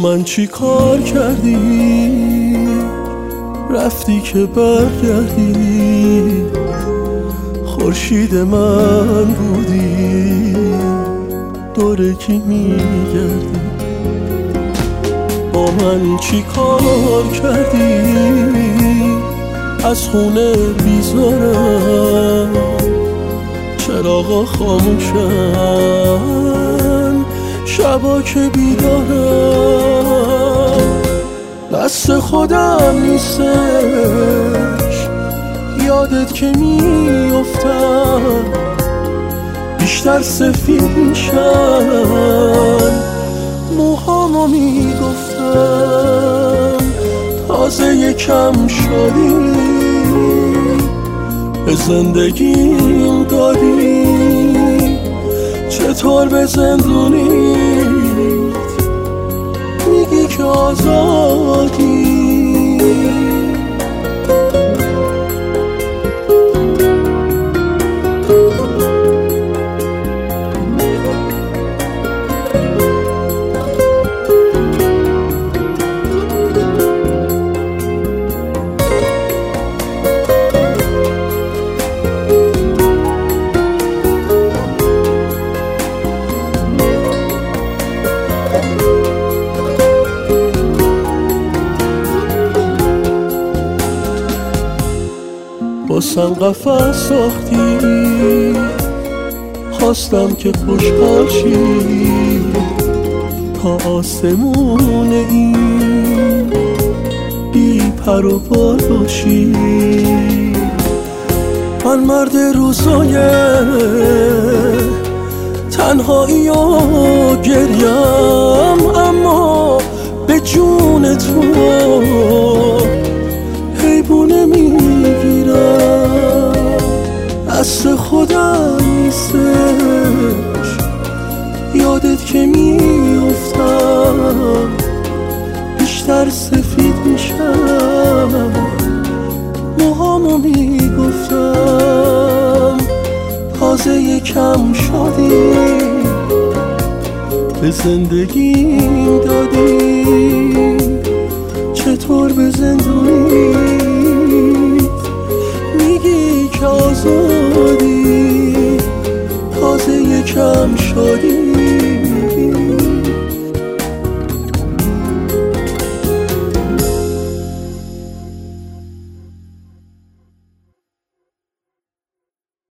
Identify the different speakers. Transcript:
Speaker 1: من چی کار کردی رفتی که برگردی خورشید من بودی دور کی میگردی با من چی کار کردی از خونه بیزارم چراغا خاموشن شبا که بیدارم دست خودم نیستش یادت که میافتم بیشتر سفید میشن موهامو میگفتم تازه یکم شدی به زندگیم دادی چطور به زندونیت میگی که آزادی واسم قفس ساختی خواستم که خوشحال شی تا آسمون این بی پر و بال باشی من مرد روزای تنهایی و گریم اما به جون تو حیبونه میگیرم دست خودم نیستش یادت که میافتم بیشتر سفید میشم موهامو میگفتم تازه یکم شدی به زندگیم دادی چطور به زندونی